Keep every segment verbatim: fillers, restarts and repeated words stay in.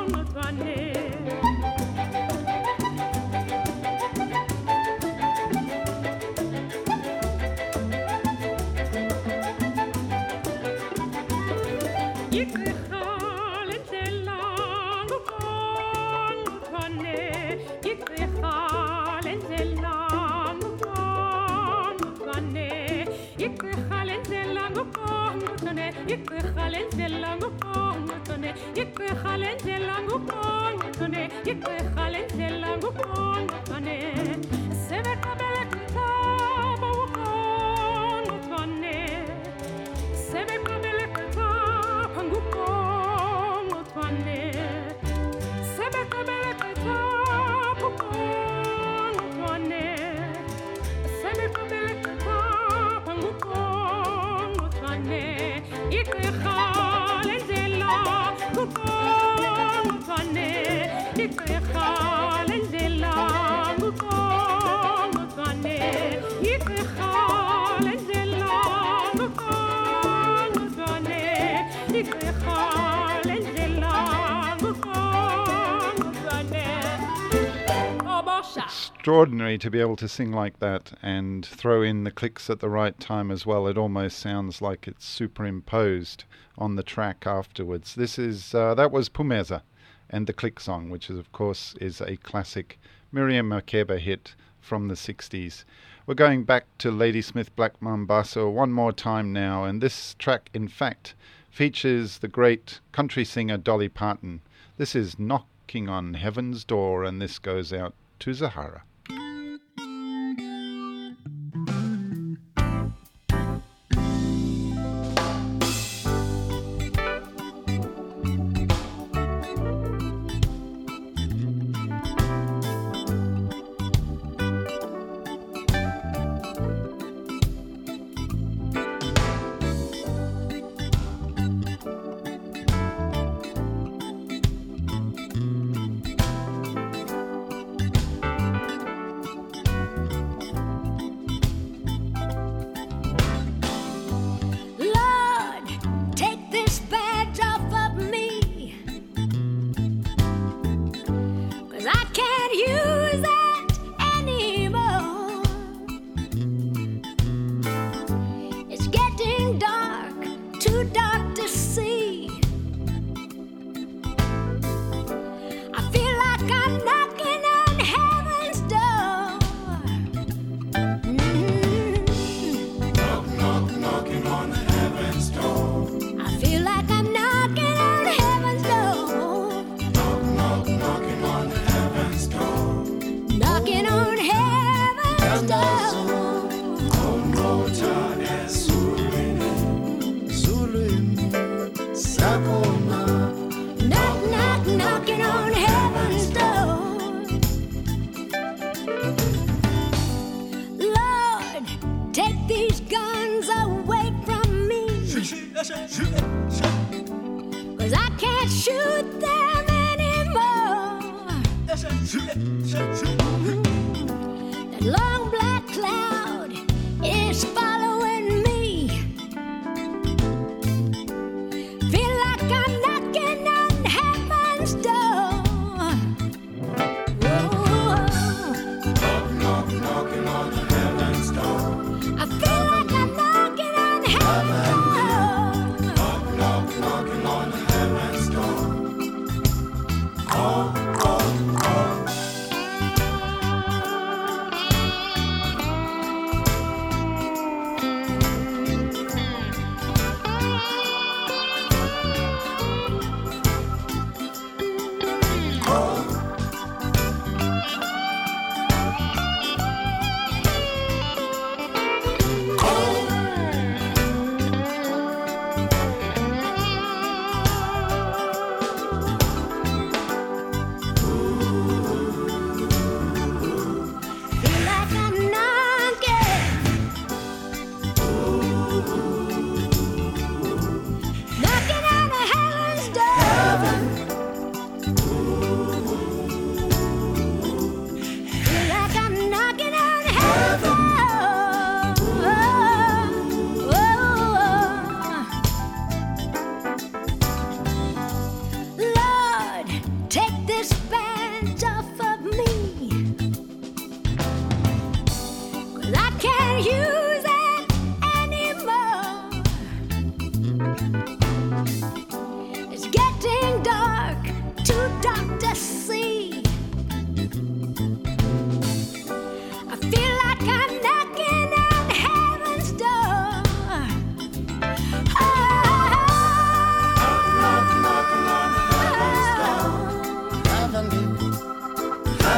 Extraordinary to be able to sing like that and throw in the clicks at the right time as well. It almost sounds like it's superimposed on the track afterwards. This is uh, that was Pumeza and the Click Song, which is of course is a classic Miriam Makeba hit from the sixties. We're going back to Ladysmith Black Mambazo one more time now, and this track in fact features the great country singer Dolly Parton. This is Knocking on Heaven's Door, and this goes out to Zahara.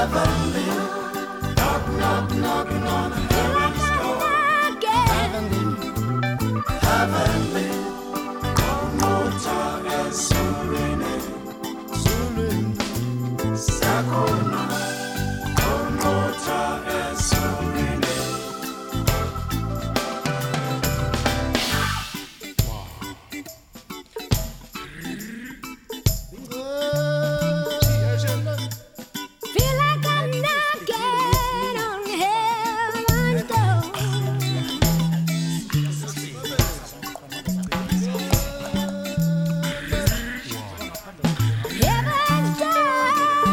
Heavenly. Knock, knock, knocking on heaven's door. Heavenly. Heavenly. Komota esurine. Sakona. Komota esurine. Feel like I'm knocking on heaven's door. Heaven's door.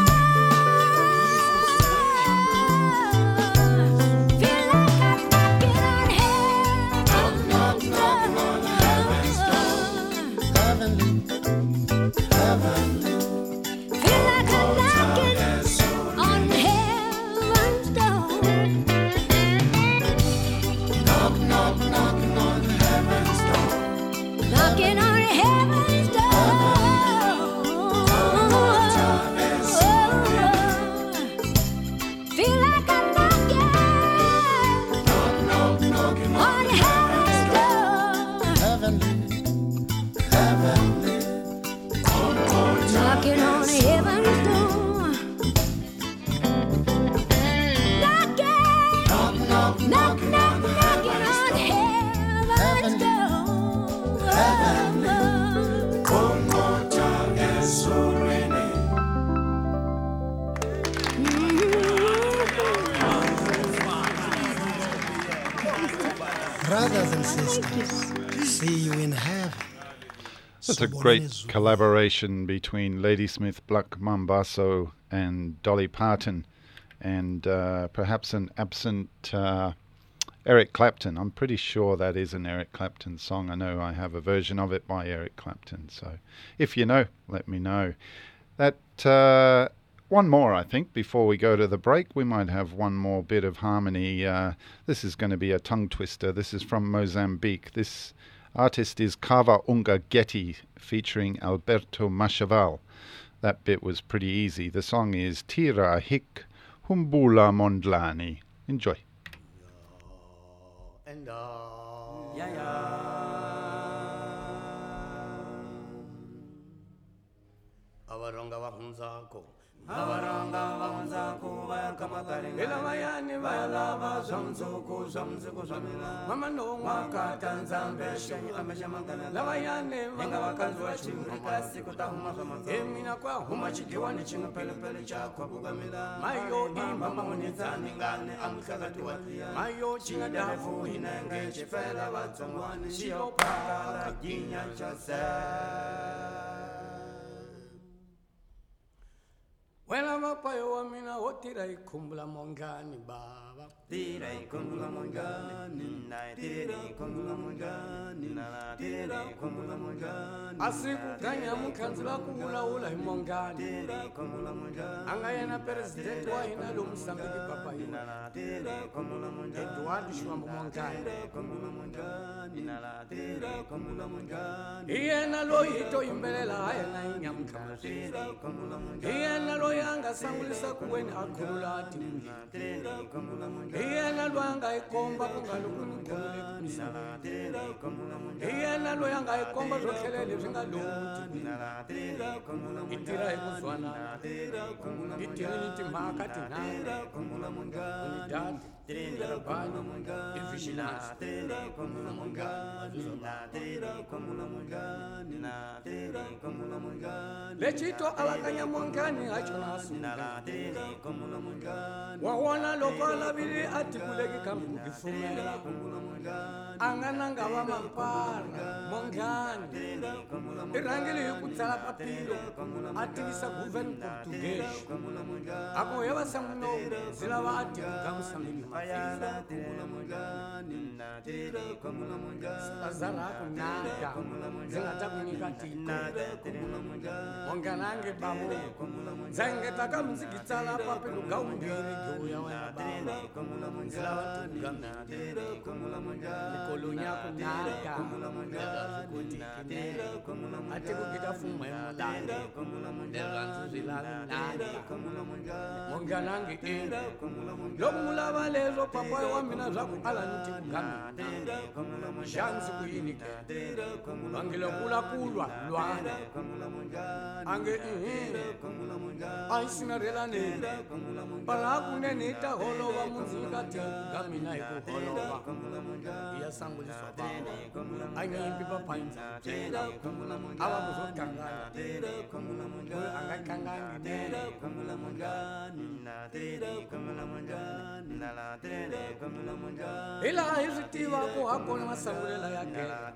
Feel like I'm knocking on heaven's door. Heavenly. Heavenly. Feel like I'm knocking on heaven's door. Knock, knock, knocking on heaven's door. Knocking on heaven's door. Feel like I'm knocking Knock, knocking on heaven's door. Heavenly. heavenly. Knocking on heaven's door. Knocking, Knock, knock, knock, knock, knocking on heaven's door. Komota esurine. Brothers and sisters, see you in heaven. That's a great collaboration between Ladysmith Black Mambazo and Dolly Parton, and uh, perhaps an absent uh, Eric Clapton. I'm pretty sure that is an Eric Clapton song. I know I have a version of it by Eric Clapton, so if you know, let me know. That uh, one more, I think, before we go to the break. We might have one more bit of harmony. Uh, this is going to be a tongue twister. This is from Mozambique. This artist is Kava Unga Getty, featuring Alberto Machaval. That bit was pretty easy. The song is Tira Hik Humbula Mondlani. Enjoy. And uh, abaronga bahunzako abaronga bahunzako bayakamakari elamayani bayalava zamzuku zamzuku zamila mama no makata nzambe shenyi ameshamangana labayani venga wakanzi wachimrika siku tahuma zamazama emina kwa huma chikiwani chinga pele pele chakwa kugamila mayo imama munizani ngane amkagatiwa mayo chinga dafu hinenge chifela watsongwani shio pakala jinya chose. Wela mapayo wa mina otira ikumbula mongani baba. Tira ikumbula mongani, tira ikumbula mongani, tira ikumbula mongani. Asiku kanya mukhanzula kuula ula imongani. Tira ikumbula mongani. Angayena president wa ina lo Msambiki papa ina. Tira ikumbula mongani. Eduardo Shwambo mongani. Tira ikumbula mongani, tira ikumbula mongani. Iyena lo yito imbelela ayena inyamkama. Tira ikumbula mongani. Iyena lo yanga sangulisa kuweni akhululati. Tira ikumbula mongani. Iyena lwanga ikomba kungalukuni ngolule kumisala. Tira ikumbula mongani. Iyena lo yanga ikomba zokhelele zingalomuthi. Tira ikumbula mongani. Itira ikuzwana. Tira ikumbula mongani. Itira itimhaka tina. Tira ikumbula mongani. Unidad. Tira ikumbula mongani. Evigilance. Tira ikumbula mongani. Tira ikumbula mongani. Tira ikumbula mongani. Lechito alakanya mongani achona asungana. Tira ikumbula mongani. Wawona loko alabili atikuleki kambu kifumela. Angananga wa mampara mongani. Irangili yukutsala papilo atikisa guvern português. Ako yaba samuno zilava ati kugamsamili mafisa. Azara kunanga zingata kunika tiko. Monganange babu zengeta ka muzikitsa lapha phela ugawumbiri ngiuya wena baba ngilava tugamina mikoloni yako naga ndakazikutikine ati kugita fuma emulanda nderanzuzilala naga monganange e lokumulava lezo papayo wa mina zvaku alaniti kugamina shansi kuyinike vangilokula kulwa lwana ange ihi aisinarelane palakunenita holova munzikati kugamina ikuholova iyasanguliswa baba anyimpi papainza avakuzogangana oyo angakanganginene ila izvitiva ko hakona masangulela yagera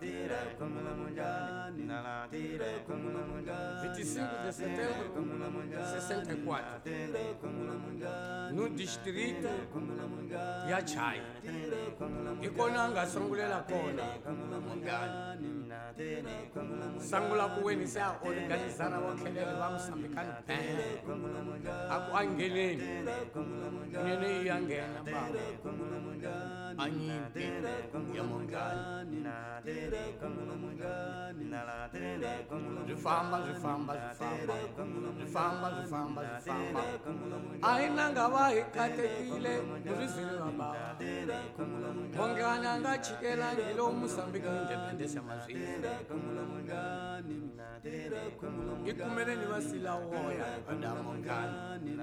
veinticinco de setembro sessenta e quatro no distrito ya Chai ikona ngasangulela kona mungani sangula kuweni sa organizana wakhelele va Mozambicani band aku angeneni nene iyangena baba anyimpi ya mungani zifamba zifamba zifamba zifamba zifamba zifamba ainanga vahikatekile muzvizviri vababa mungani angachikela ngilo Mozambique independence yamazviri ikumeleni vasila woya vada mungani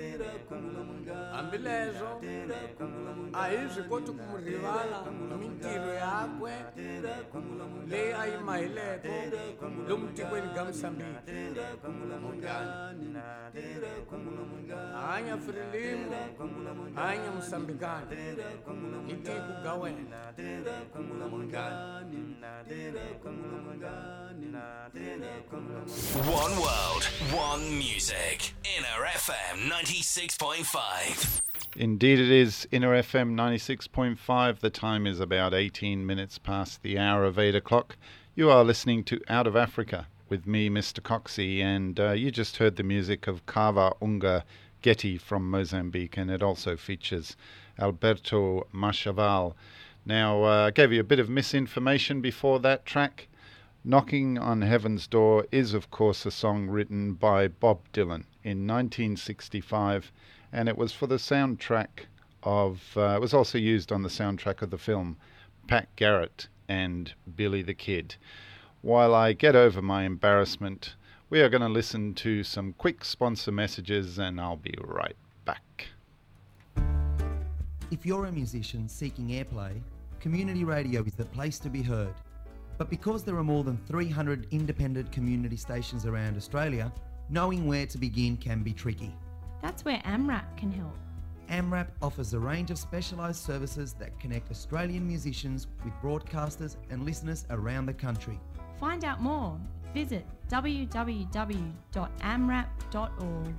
hambilezo aizvikoti kumurivala mintirho yakwe leyi a yi mahileko lomu tikweni ga Mozambique mungani hanya frilimu hanya Mozambicani hi tiko ga wena mungani. One world, one music. Inner F M ninety-six point five. Indeed it is, Inner F M ninety-six point five. The time is about eighteen minutes past the hour of eight o'clock. You are listening to Out of Africa with me, Mister Coxie, and uh, you just heard the music of Kava Unga Getty from Mozambique, and it also features Alberto Machaval. Now, uh, I gave you a bit of misinformation before that track. Knocking on Heaven's Door is, of course, a song written by Bob Dylan in nineteen sixty-five, and it was for the soundtrack of, uh, it was also used on the soundtrack of the film Pat Garrett and Billy the Kid. While I get over my embarrassment, we are going to listen to some quick sponsor messages, and I'll be right back. If you're a musician seeking airplay, community radio is the place to be heard. But because there are more than three hundred independent community stations around Australia, knowing where to begin can be tricky. That's where AMRAP can help. AMRAP offers a range of specialised services that connect Australian musicians with broadcasters and listeners around the country. Find out more. Visit w w w dot amrap dot org.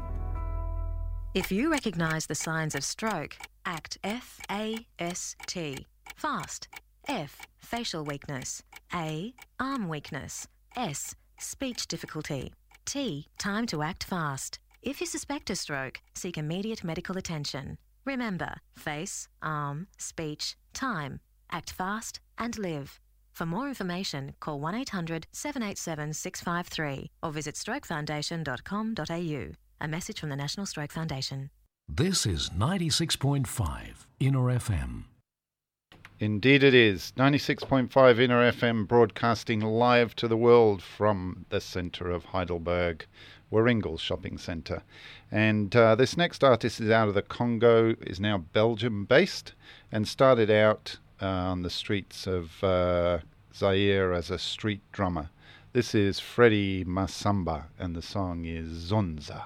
If you recognise the signs of stroke, act F A S T. Fast. F. Facial weakness. A. Arm weakness. S. Speech difficulty. T. Time to act fast. If you suspect a stroke, seek immediate medical attention. Remember, face, arm, speech, time. Act fast and live. For more information, call one eight hundred seven eight seven six five three or visit stroke foundation dot com dot a u. A message from the National Stroke Foundation. This is ninety-six point five Inner F M. Indeed it is. ninety-six point five Inner F M, broadcasting live to the world from the centre of Heidelberg, Warringal Shopping Centre. And uh, this next artist is out of the Congo, is now Belgium-based, and started out uh, on the streets of uh, Zaire as a street drummer. This is Freddie Masamba, and the song is Zonza.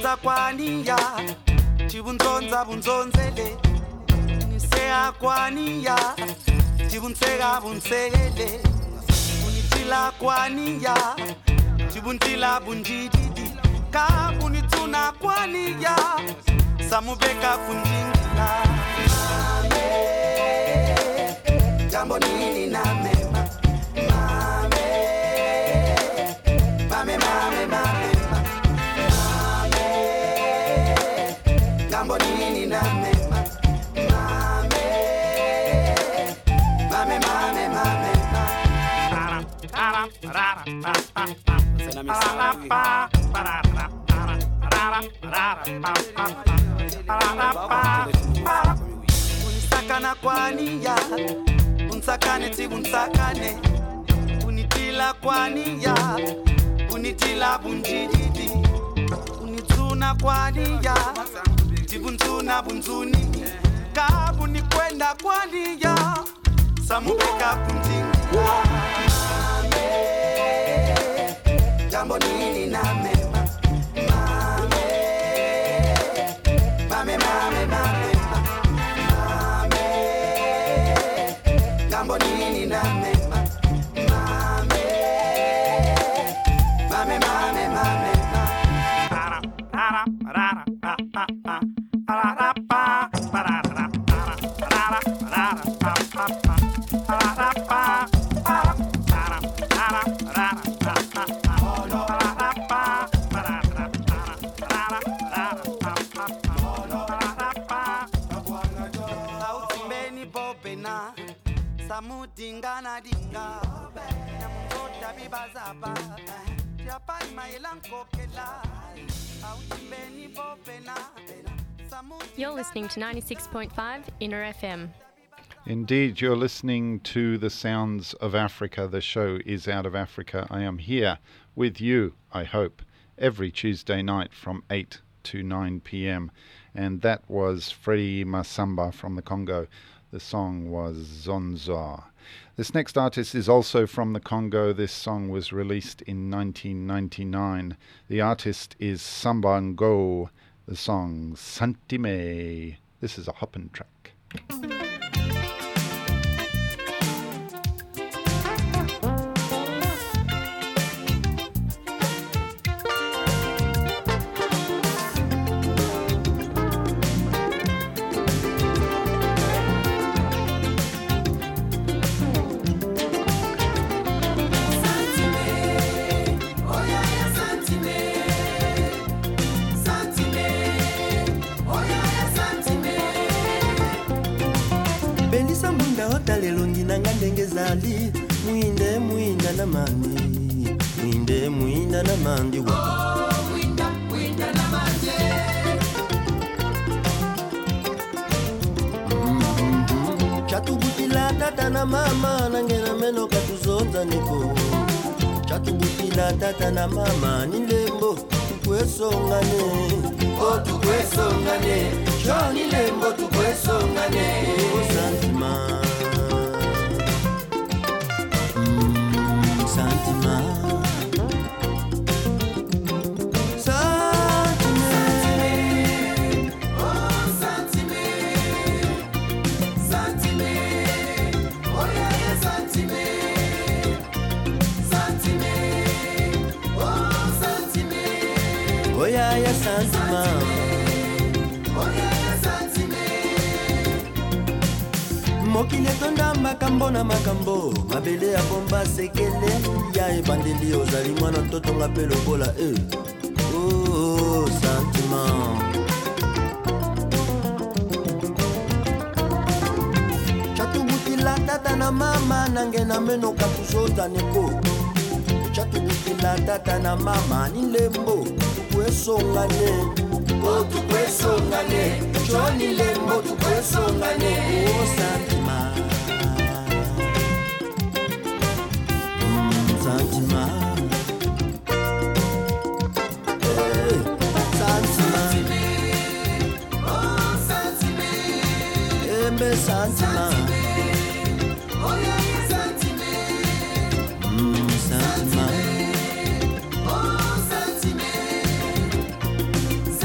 bunzonza kwaniya chibunzonza bunzonzele nisea kwaniya chibunsega bunsekele unitila kwaniya chibuntila bunjididi ka bunituna kwaniya samubeka kunjingila mame jambo nini na mema mame mame mame mame mame jambo nini na mema mame mame mame mame para para unisakana kwaniya unsakane ti unsakane unitila kwaniya unitila bunjididi unituna kwaniya tibuntuna bunzuni kabuni kwenda kwaniya samubeka kunjingila mame jambo nini na mema mame mame mame mame mame jambo nini na mema mame mame mame mame para para para para para para para samudingana dinga namutota bibazaba yapai mailankokela autibeni bopena. You're listening to ninety-six point five Inner F M. Indeed, you're listening to the sounds of Africa. The show is Out of Africa. I am here with you, I hope, every Tuesday night from eight to nine p.m. And that was Freddie Masamba from the Congo. The song was Zonza. This next artist is also from the Congo. This song was released in nineteen ninety-nine. The artist is Sambango. The song Santime. This is a hoppin' track. Zali muinde muinda na mandi muinde muinda na mandi oh muinda muinda na mandi mm-hmm. Chatubutila tata na mama nangena meno katuzonza niko Chatubutila tata na mama nilembo tukwesongane oh tukwesongane jo nilembo tukwesongane oh santima Mokile tonda makambo na makambo mabele ya bomba sekele ya ebandeli ozali mwana toto ngapelo bola eh oh sentiment Chatubutila tata na mama nange na meno katuzonza neko Chatubutila tata na mama nilembo tukwesongane oh tukwesongane Johnny Lembo tukwesongane oh santima mm, santima hey, santima oh santima embe santima oh yeah yeah santima mm, santima oh santima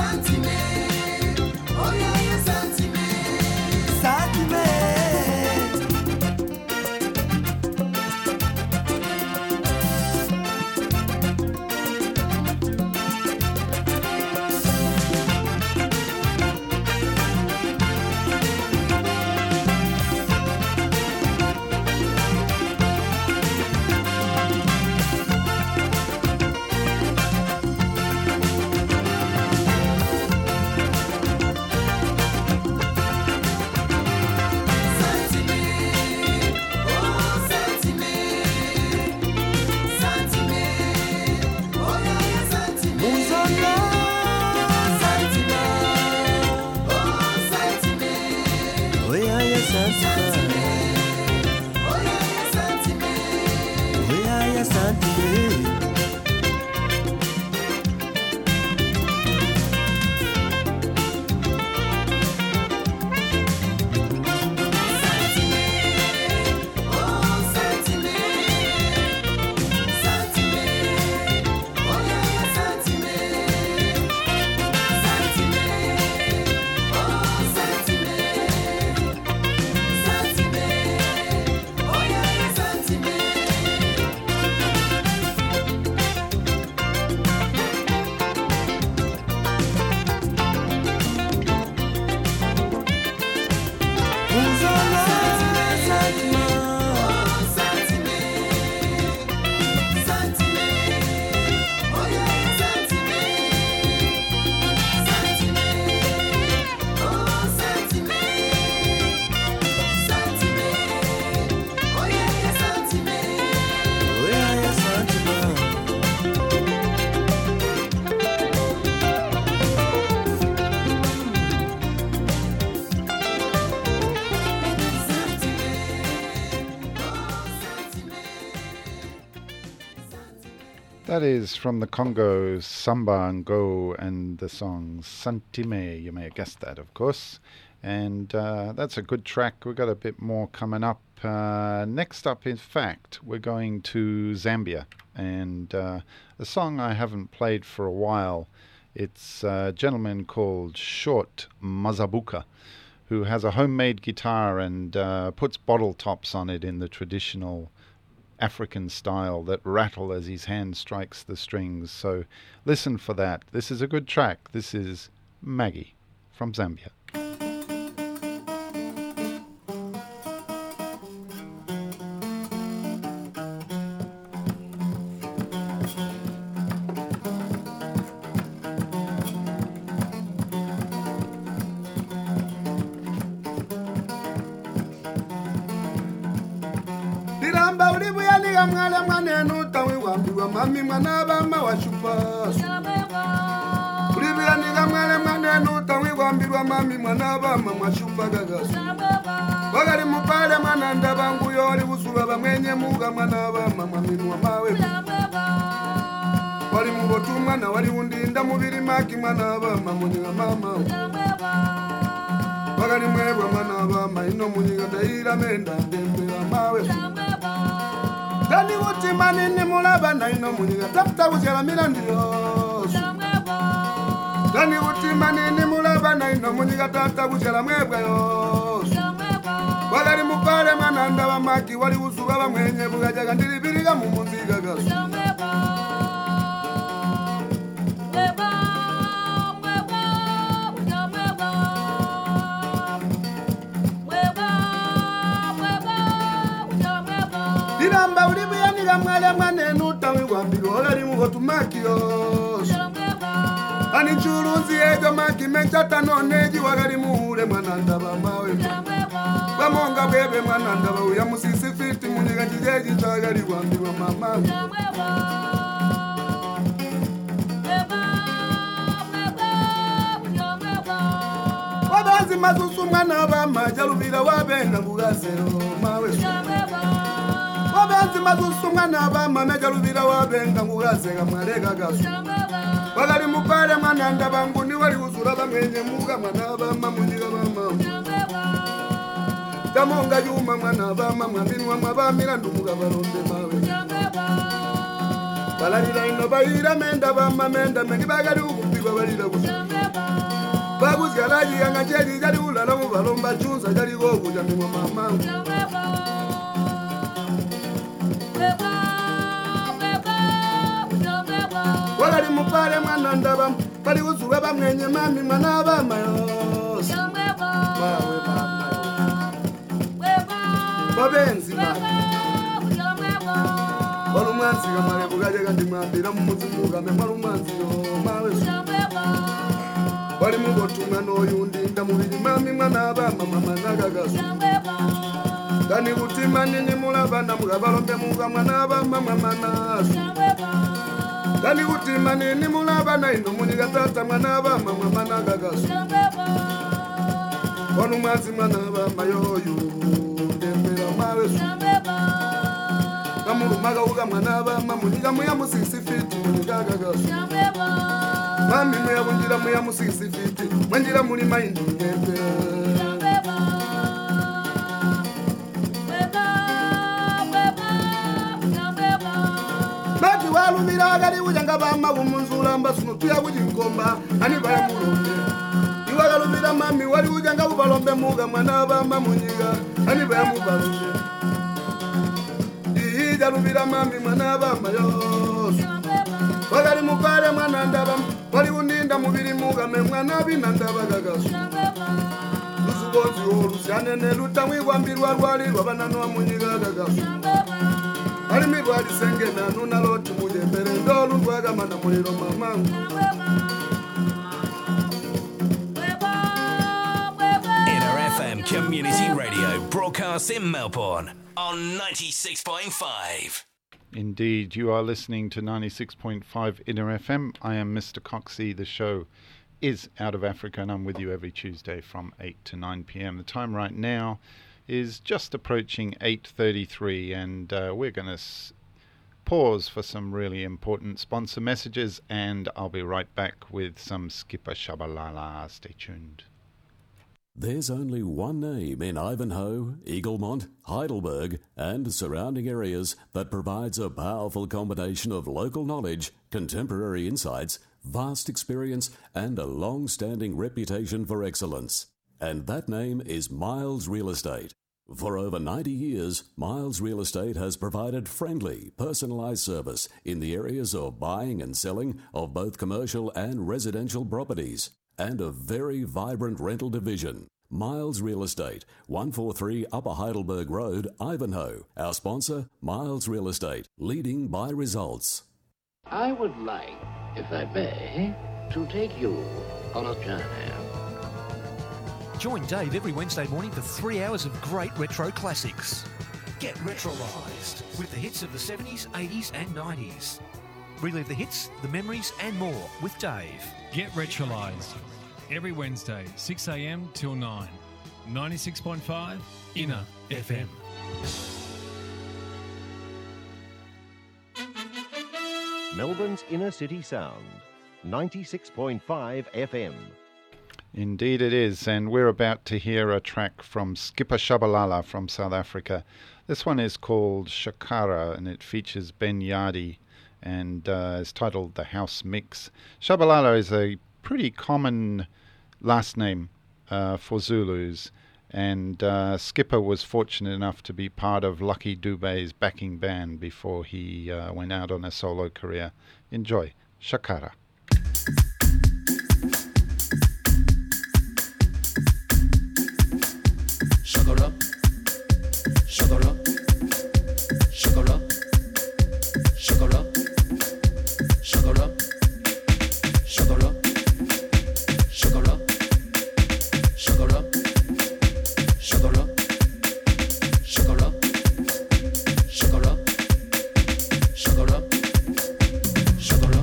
That is from the Congo, Samba Ngo, and the song Santime. You may have guessed that, of course. And uh, that's a good track. We've got a bit more coming up. Uh, next up, in fact, we're going to Zambia. And uh, a song I haven't played for a while. It's a gentleman called Short Mazabuka, who has a homemade guitar and uh, puts bottle tops on it in the traditional African style that rattle as his hand strikes the strings. So listen for that. This is a good track. This is Maggie from Zambia. Mami mwana bama wa chupa Ulivia niga mwele mwene nuta wigwambirwa mami mwana bama mwa chupa gagasu Wagari mupale mwana ndabangu yoli usuba bamwenye muga mwana bama mwaminwa mawe Wali mugotu mwana wali undinda mubiri maki mwana bama muniga mama Wagari mwebwa mwana bama ino muniga daira menda ndembera mawe Dani wuti mani ni mulaba na ino muniga tapta uzela milandiyo Dani wuti mani ni mulaba na ino muniga tapta uzela mwebwa yo Wagari mukale mananda wa maki wali usuga wa mwenye bugajaga ndilibiriga mumunziga gasu Diramba ulibuya niga mwale mwane nuta wigwambiro Olari mugotu maki yos Ani churunzi ejo maki menchata noneji Wagari muhure mwananda wa mawe Wamonga bebe mwananda wa uya musisi fiti Muniga jijeji chagari wambiro mama Wabanzi masusu mwana wa majalubira wabenga ngugazero mawe Wabanzi masusu mwana wa majalubira wabenga ngugazega mwarega gasu Wagari mupale mwananda bangu ni wali usura bamwenye muga mwana wa mamuniga mama Kamonga yuma mwana wa mama minwa mwabamira ndumuga baronde mawe Balarira ino bayira menda bama menda mengi bagari ukupigwa balira gusa Babuzi alaji yanga jeli jali ulala mubalomba chunza jali gogu jami mwa mama Wagari mupale mwana ndaba Bali uzuwe bamwenye mami mwana bama yos Wawe mama Babenzi mami Walu mwanzi kamare bugaje kandi mwambira mumuzimuga me walu mwanzi yo mawe Wali mugotunga noyundi ndamubiri mami mwana bama mama nagagasu Dani utima nini mulaba na mugabalombe muga mwana bama mama nasu Dani utima nini mulaba na ino muniga tata mwana bama mama nagagasu Walu mwanzi mwana bama yoyu ndembera mawe su Kamurumaga uga mwana bama muniga muya musisi fiti muniga gagasu Mami muya bunjira muya musisi fiti Mwanjira muri maindi ngepe Maki walu miragari ujanga bama umunzula mbasunu tuya ujingomba Ani baya mulombe Iwaga lumira mami wali ujanga ubalombe muga mwana bama munyiga Ani baya mubalombe Ija lumira mami mwana bama yosu Wagari mupale mwana ndaba Wali uninda mubiri muga me mwana bina ndaba gagasu Lusugonzi olu sianene luta wigwambirwa rwali Rwabanano wa munyiga gagasu Wali mirwali senge na nuna loti mujembere Ndolu rwaga mana muliro mamangu Inner F M Community Radio broadcasts in Melbourne on ninety-six point five. Indeed, you are listening to ninety-six point five Inner F M. I am Mister Coxie. The show is Out of Africa, and I'm with you every Tuesday from eight to nine p.m. The time right now is just approaching eight thirty-three, and uh, we're going to s- pause for some really important sponsor messages, and I'll be right back with some Skipper Shabalala. Stay tuned. There's only one name in Ivanhoe, Eaglemont, Heidelberg and surrounding areas that provides a powerful combination of local knowledge, contemporary insights, vast experience and a long-standing reputation for excellence. And that name is Miles Real Estate. For over ninety years, Miles Real Estate has provided friendly, personalised service in the areas of buying and selling of both commercial and residential properties, and a very vibrant rental division. Miles Real Estate, one forty-three Upper Heidelberg Road, Ivanhoe. Our sponsor, Miles Real Estate, leading by results. I would like, if I may, to take you on a journey. Join Dave every Wednesday morning for three hours of great retro classics. Get retrolised with the hits of the seventies, eighties and nineties. Relive the hits, the memories and more with Dave. Get retrolised every Wednesday, six a.m. till nine. ninety-six point five Inner F M. Melbourne's inner city sound, ninety-six point five F M. Indeed it is, and we're about to hear a track from Skipper Shabalala from South Africa. This one is called Shakara, and it features Ben Yardi, and uh, is titled The House Mix. Shabalala is a pretty common last name uh, for Zulus, and uh, Skipper was fortunate enough to be part of Lucky Dube's backing band before he uh, went out on a solo career. Enjoy Shakara. Shakara, Shakara, Shakara, Shakara, Shakara, Shakara, Shakara, Shakara, Shakara, Shakara, Shakara, Shakara, Shakara.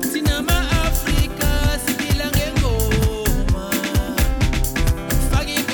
Africa, Sibila Ngengoma.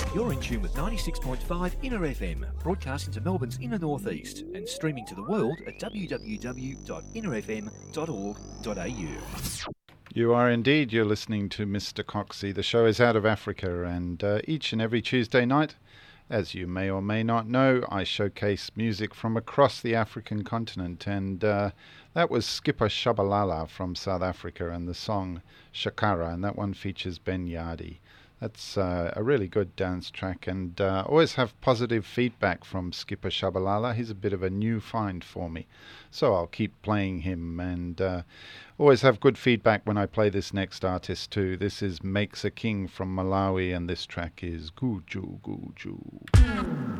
You're in tune with ninety-six point five Inner F M, broadcasting to Melbourne's inner northeast and streaming to the world at w w w dot inner f m dot org dot a u. You are indeed. You're listening to Mister Coxie. The show is Out of Africa, and uh, each and every Tuesday night, as you may or may not know, I showcase music from across the African continent, and uh, that was Skipper Shabalala from South Africa and the song Shakara, and that one features Ben Yardi. That's uh, a really good dance track, and uh, always have positive feedback from Skipper Shabalala. He's a bit of a new find for me, so I'll keep playing him, and uh, always have good feedback when I play this next artist too. This is Makes a King from Malawi, and this track is Guju Guju.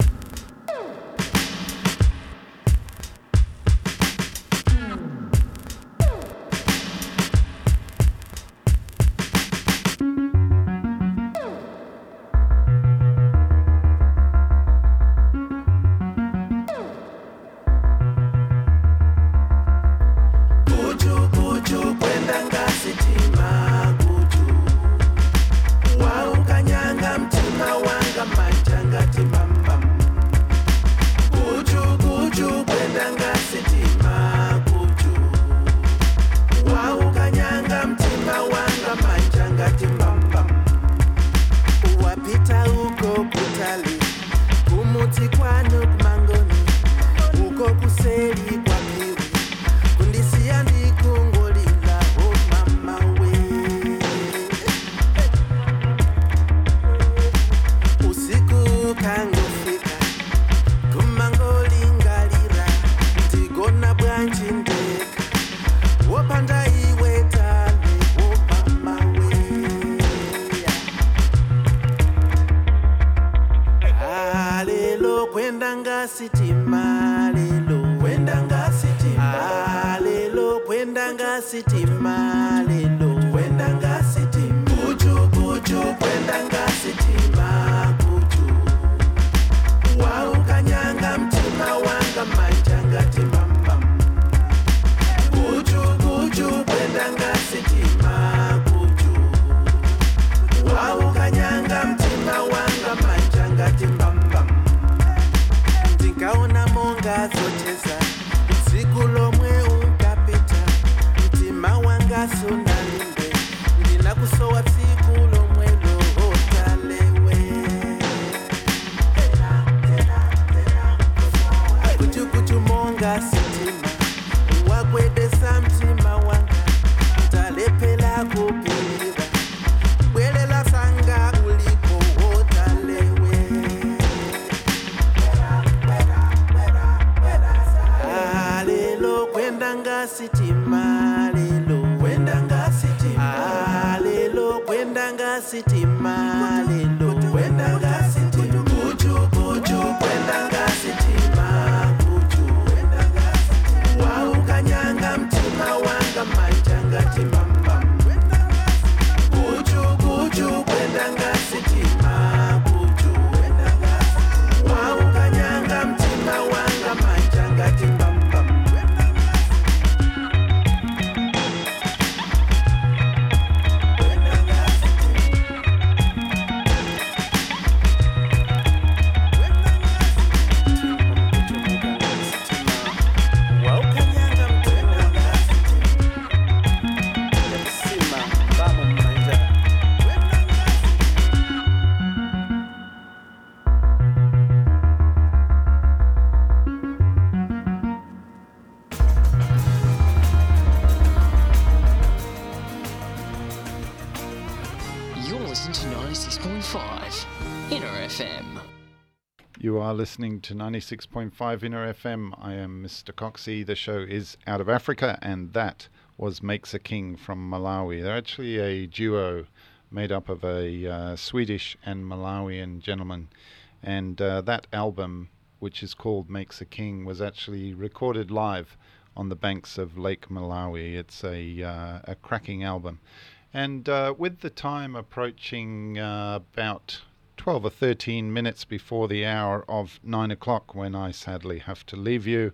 You are listening to ninety-six point five Inner F M. I am Mister Coxie. The show is Out of Africa, and that was Makes a King from Malawi. They're actually a duo made up of a uh, Swedish and Malawian gentleman, and uh, that album, which is called Makes a King, was actually recorded live on the banks of Lake Malawi. It's a, uh, a cracking album. And uh, with the time approaching uh, about twelve or thirteen minutes before the hour of nine o'clock, when I sadly have to leave you,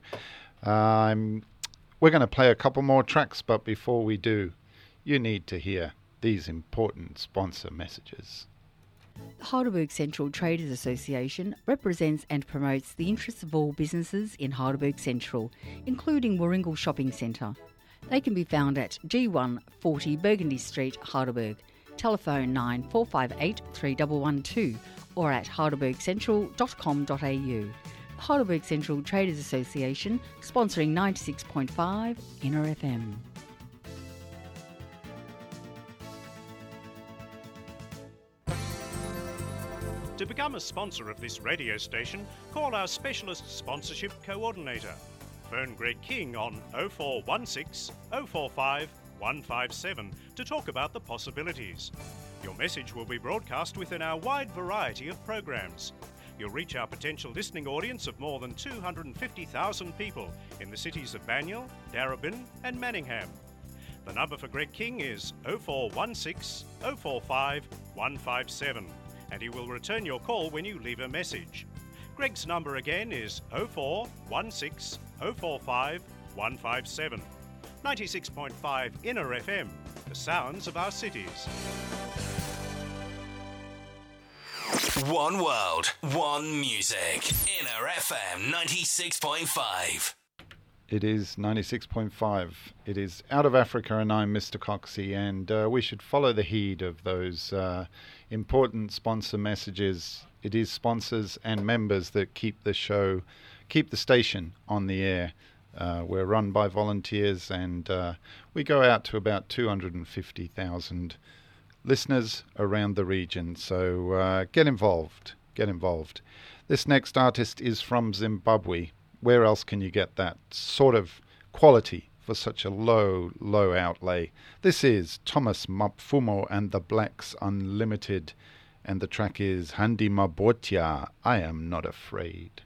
um, we're going to play a couple more tracks, but before we do, you need to hear these important sponsor messages. The Heidelberg Central Traders Association represents and promotes the interests of all businesses in Heidelberg Central, including Warringal Shopping Centre. They can be found at G one forty Burgundy Street, Heidelberg. Telephone nine four five eight three one one two or at heidelberg central dot com dot a u. The Heidelberg Central Traders Association, sponsoring ninety-six point five Inner F M. To become a sponsor of this radio station, call our specialist sponsorship coordinator. Phone Greg King on oh four one six, oh four five, one five seven to talk about the possibilities. Your message will be broadcast within our wide variety of programs. You'll reach our potential listening audience of more than two hundred fifty thousand people in the cities of Banyule, Darebin and Manningham. The number for Greg King is oh four one six, oh four five, one five seven. And he will return your call when you leave a message. Greg's number again is oh four one six, oh four five, one five seven. ninety-six point five Inner F M, the sounds of our cities. One world, one music. Inner F M ninety-six point five. It is ninety-six point five. It is Out of Africa, and I'm Mister Coxey, and uh, we should follow the heed of those uh, important sponsor messages. It is sponsors and members that keep the show, keep the station on the air. Uh, we're run by volunteers, and uh, we go out to about two hundred fifty thousand listeners around the region. So uh, get involved, get involved. This next artist is from Zimbabwe. Where else can you get that sort of quality for such a low, low outlay? This is Thomas Mapfumo and the Blacks Unlimited, and the track is Handi Mabotia, I Am Not Afraid.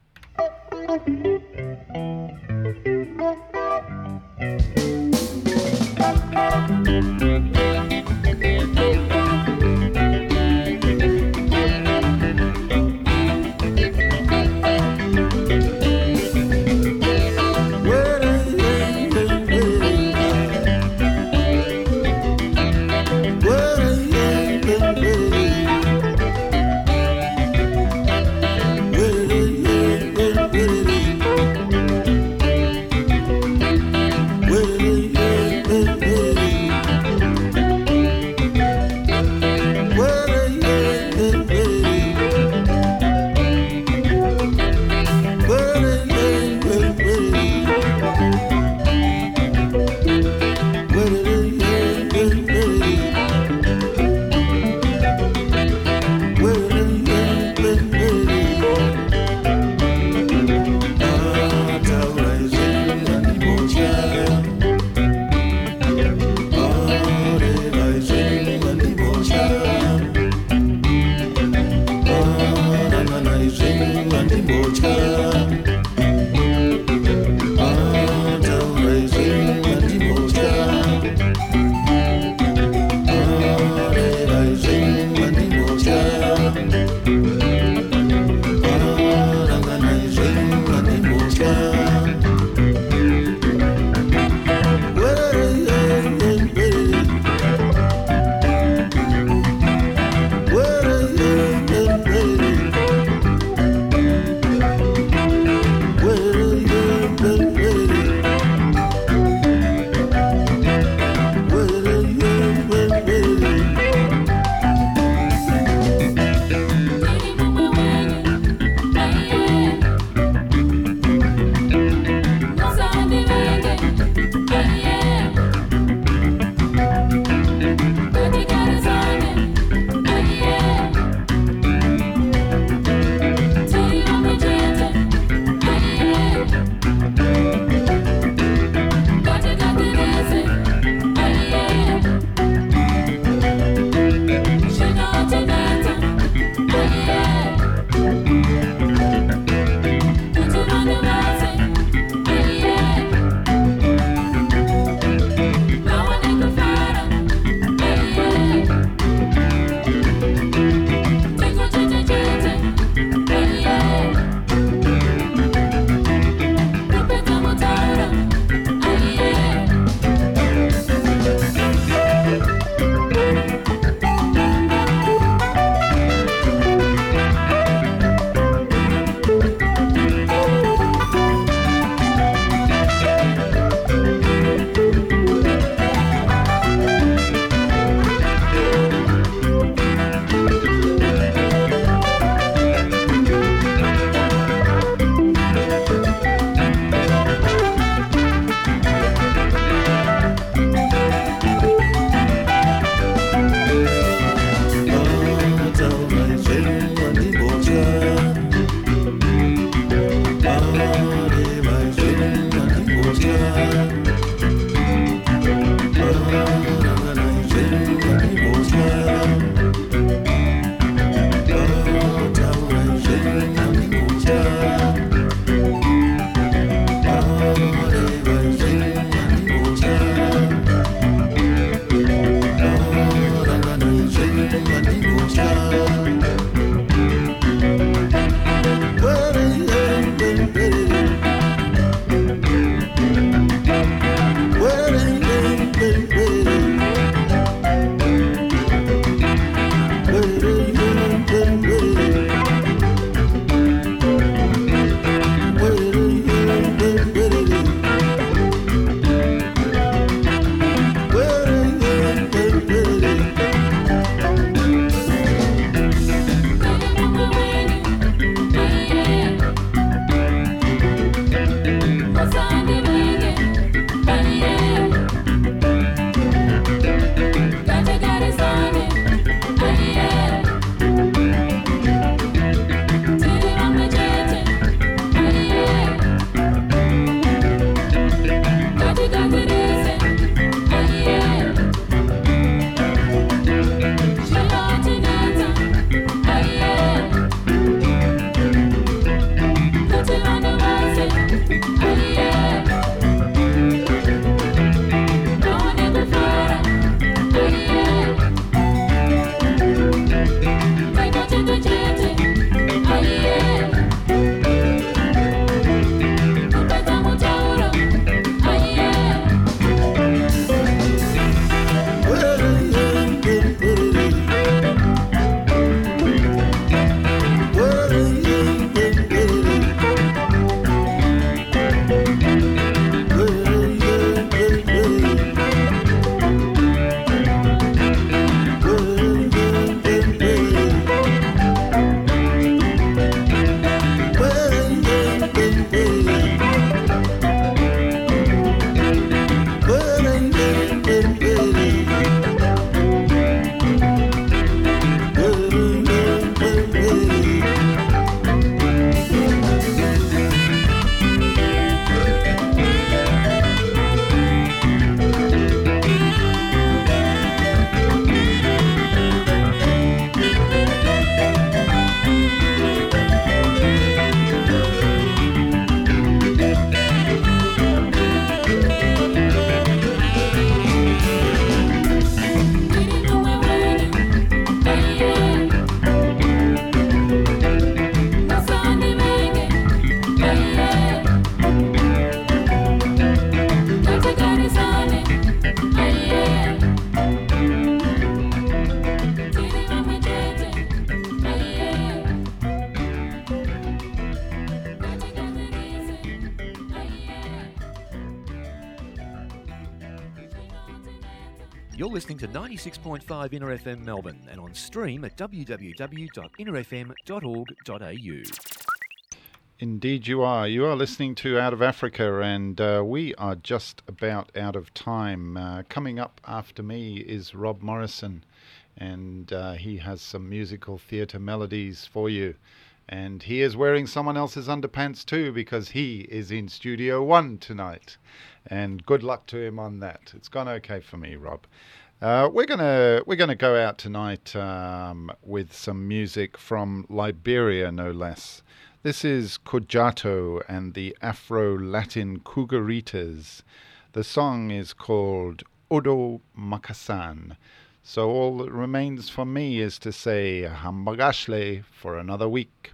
You're listening to ninety-six point five Inner F M Melbourne and on stream at w w w dot inner f m dot org dot a u. Indeed you are. You are listening to Out of Africa, and uh, we are just about out of time. Uh, coming up after me is Rob Morrison, and uh, he has some musical theatre melodies for you. And he is wearing someone else's underpants too, because he is in Studio One tonight. And good luck to him on that. It's gone okay for me, Rob. Uh, we're gonna we're gonna go out tonight um, with some music from Liberia, no less. This is Kujato and the Afro-Latin Cougaritas. The song is called Odo Makasan. So all that remains for me is to say Hambagashle for another week.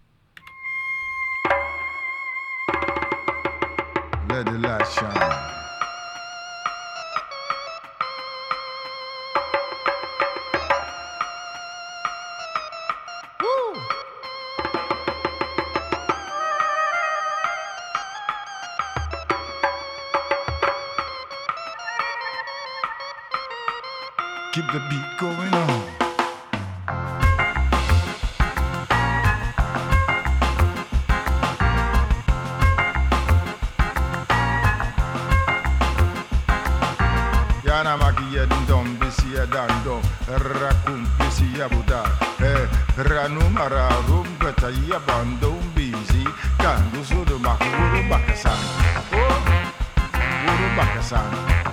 Let the light shine. Keep the beat going on. Yana makia dindom bisia dando rakum bisia buda eh ranu mara rum bata ya bando bizi kandu sudu makuru bakasan oh uru bakasan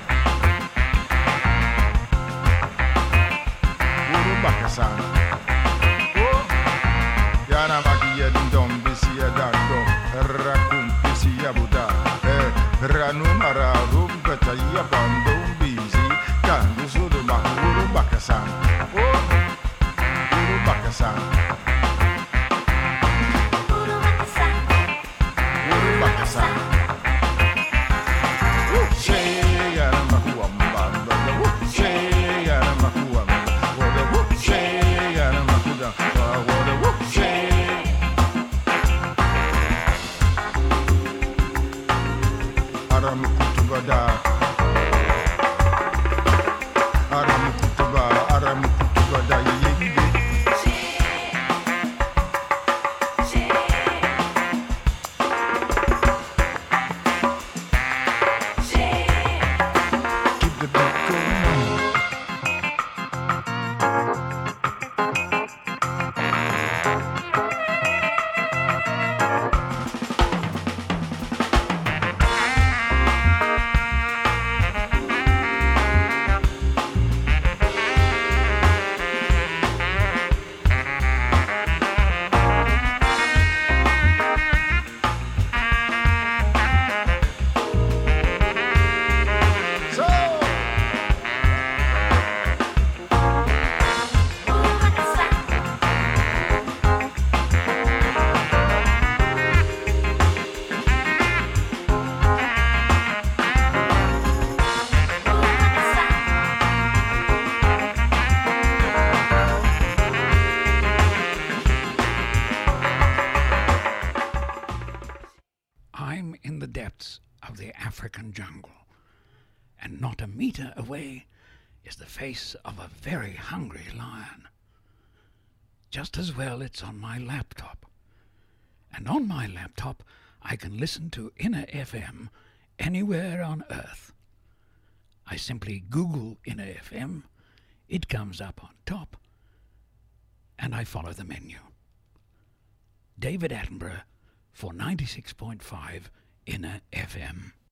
Bakasan. Oh, Yana makia dindom bisia dando rakum bisia buda eh ranu mara rum bata ya bando bizi kandu sudu makuru bakasan. Oh, uru bakasan. Uru bakasan. Uru bakasan. Oh, say yana makua mbamba. Oh, say yana makua. Aram kutubada, aram kutuba, aram kutubada yindi. Keep the beat going on. I'm in the depths of the African jungle, and not a meter away is the face of a very hungry lion. Just as well it's on my laptop. And on my laptop I can listen to Inner F M anywhere on Earth. I simply Google Inner F M, it comes up on top, and I follow the menu. David Attenborough for ninety-six point five Inner F M.